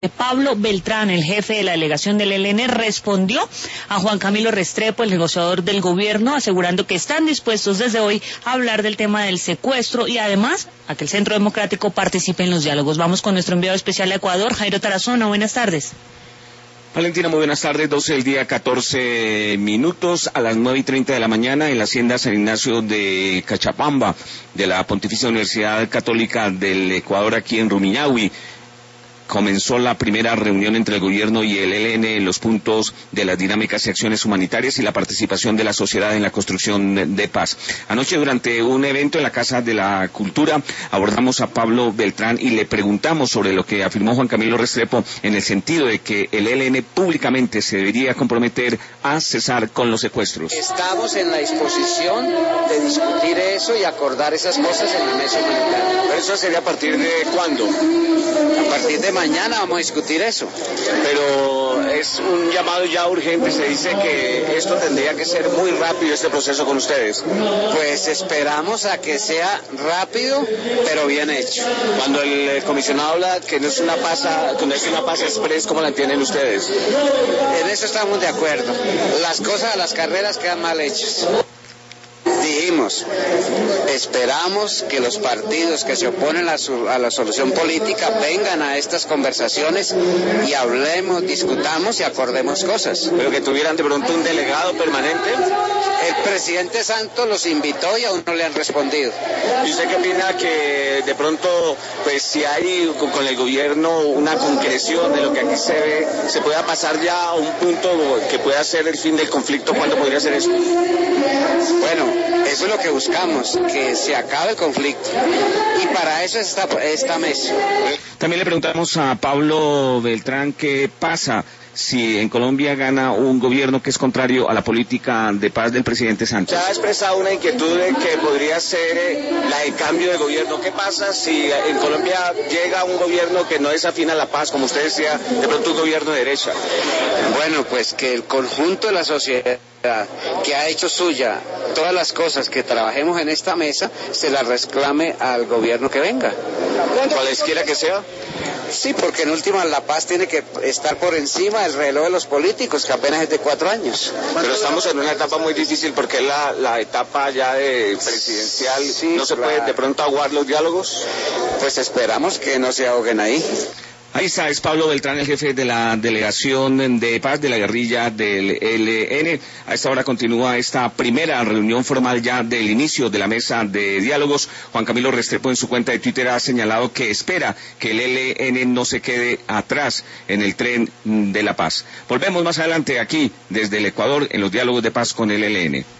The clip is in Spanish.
Pablo Beltrán, el jefe de la delegación del ELN, respondió a Juan Camilo Restrepo, el negociador del gobierno, asegurando que están dispuestos desde hoy a hablar del tema del secuestro y además a que el Centro Democrático participe en los diálogos. Vamos con nuestro enviado especial a Ecuador, Jairo Tarazona. Buenas tardes. Valentina, muy buenas tardes. 12 del día, 14 minutos, a las 9:30 de la mañana en la Hacienda San Ignacio de Cachapamba, de la Pontificia Universidad Católica del Ecuador, aquí en Rumiñahui. Comenzó la primera reunión entre el gobierno y el ELN en los puntos de las dinámicas y acciones humanitarias y la participación de la sociedad en la construcción de paz. Anoche, durante un evento en la Casa de la Cultura, abordamos a Pablo Beltrán y le preguntamos sobre lo que afirmó Juan Camilo Restrepo en el sentido de que el ELN públicamente se debería comprometer a cesar con los secuestros. Estamos en la disposición de discutir eso y acordar esas cosas en la mesa humanitaria. ¿Pero eso sería a partir de cuándo? A partir de mañana vamos a discutir eso. Pero es un llamado ya urgente, se dice que esto tendría que ser muy rápido, este proceso con ustedes. Pues esperamos a que sea rápido, pero bien hecho. Cuando el comisionado habla que no es una paz express, ¿cómo la entienden ustedes? En eso estamos de acuerdo. Las cosas a las carreras quedan mal hechas. Dijimos, esperamos que los partidos que se oponen a la solución política vengan a estas conversaciones y hablemos, discutamos y acordemos cosas. Pero que tuvieran de pronto un delegado permanente. El presidente Santos los invitó y aún no le han respondido. ¿Y usted qué opina que de pronto, pues si hay con el gobierno una concreción de lo que aquí se ve, se pueda pasar ya a un punto que pueda ser el fin del conflicto? ¿Cuándo podría ser eso? Bueno, eso es lo que buscamos, que se acabe el conflicto. Y para eso es esta mesa. También le preguntamos a Pablo Beltrán qué pasa si en Colombia gana un gobierno que es contrario a la política de paz del presidente Santos. Se ha expresado una inquietud de que podría ser la de cambio de gobierno. ¿Qué pasa si en Colombia llega un gobierno que no es afín a la paz, como usted decía, de pronto un gobierno de derecha? Bueno, pues que el conjunto de la sociedad que ha hecho suya todas las cosas que trabajemos en esta mesa, se las reclame al gobierno que venga. Cualesquiera que sea. Sí, porque en última la paz tiene que estar por encima del reloj de los políticos, que apenas es de 4 años. Pero estamos en una etapa muy difícil porque es la etapa ya de presidencial. Sí, ¿no se puede de pronto aguar los diálogos? Pues esperamos que no se ahoguen ahí. Ahí está, es Pablo Beltrán, el jefe de la delegación de paz de la guerrilla del ELN. A esta hora continúa esta primera reunión formal ya del inicio de la mesa de diálogos. Juan Camilo Restrepo en su cuenta de Twitter ha señalado que espera que el ELN no se quede atrás en el tren de la paz. Volvemos más adelante aquí desde el Ecuador en los diálogos de paz con el ELN.